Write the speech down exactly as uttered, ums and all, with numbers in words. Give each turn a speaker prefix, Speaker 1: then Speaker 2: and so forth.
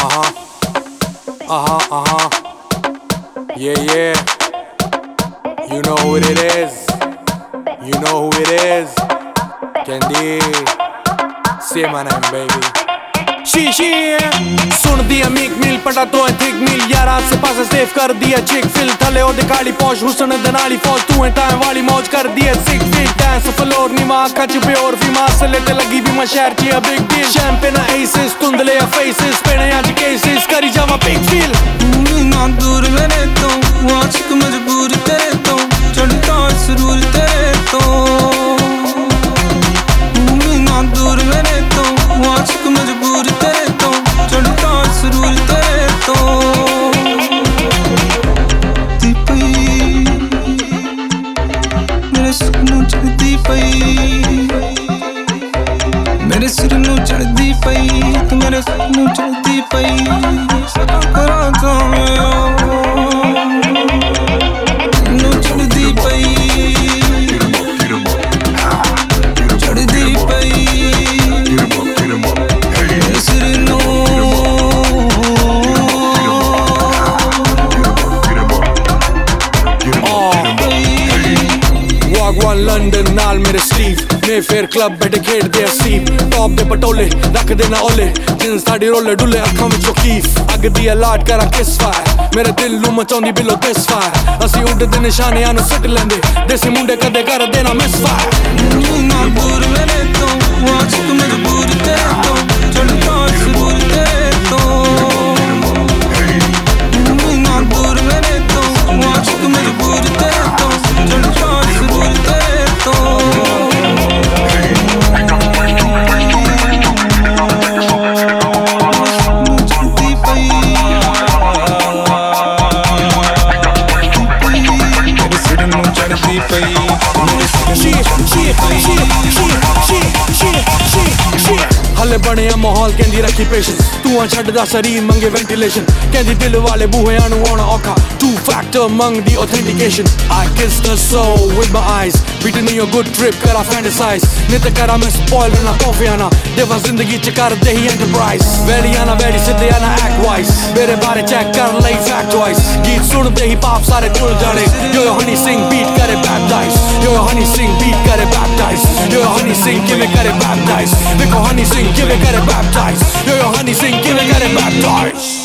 Speaker 1: Uh-huh. Uh-huh, uh-huh. Yeah, yeah. You know who it is. You know who it is. Candy. Say my name, baby. She, she, सुन दिया meek मील पटा तो है thick मील यारा से पास safe कर दिया चिक फिल थले ओ दिखाड़ी पौश हुसन दनाली फौज तू है टाइम वाली मौज कर दिया सिक फिट डांस फ्लोर नी मां कच पे और भी मां से लेते लगी भी मैं शहर की बिग डील शैंपेन एसेस तुंदले फेसेस पेने आज केसेस करी जावा बिग फील
Speaker 2: ना दूर मेरे तो आशिक मजबूर तेरे तो चढ़ता सुरूर तेरे तो ना दूर मेरे तो आशिक मजबूर तेरे तो चढ़ता सुरूर तेरे तो मेरे सिर नूं चढ़दी पई मेरे सिर नूं चढ़दी पई तू मेरे सिर नूं चढ़दी पई करा तो नूं चढ़दी पई चढ़दी पई मेरे सिर नूं
Speaker 1: Wagwan London नाल मेरे स्लीव मैं फेर क्लब बैठे खेड़ दे सीप टॉप दे पटोले रख देना ओले जिन्स ताड़ी रोले डुले अखां विचों कीफ अग दी अलाट करा किस फायर मेरे दिल नूं मचाउंदी बिलो दिस फायर असी उड़दे निशाने आनू सुट लेंदे देसी मुंडे कदे कर देना मिस फायर
Speaker 2: ना दूर मेरे तो आशिक मजबूर तेरे तो चढ़ता सुरूर तेरे तो ना दूर मेरे तो आशिक मजबूर तेरे तो चढ़ता सुरूर तेरे तो चढ़ती पई मेरे सिर नूं चढ़दी पई मेरे सिर नूं चढ़दी पई
Speaker 1: हले बने माहौल कहंदी रखी पेशेंस तू आ छड्डदा शरीर मंगे वेंटिलेशन कहंदी दिल वाले बूहे आनू आना औखा टू फैक्टर मंग दी authentication I kissed her soul with my eyes beating in your good trip करा fantasize नित करा मैं spoil ना कॉफी आना देवा जिंदगी च कर दे ही enterprise वेली आना वेली सिद्धे आना act wise मेरे बारे चेक कर लई fact wise गीत सुनते ही पाप सारे तुल जाने yo yo Honey Singh beat करे baptize yo yo Honey Singh beat करे baptize yo yo Honey Singh किवें करे baptize देखो हनी सिंह किवें करे baptize yo yo Honey Singh किवें करे baptize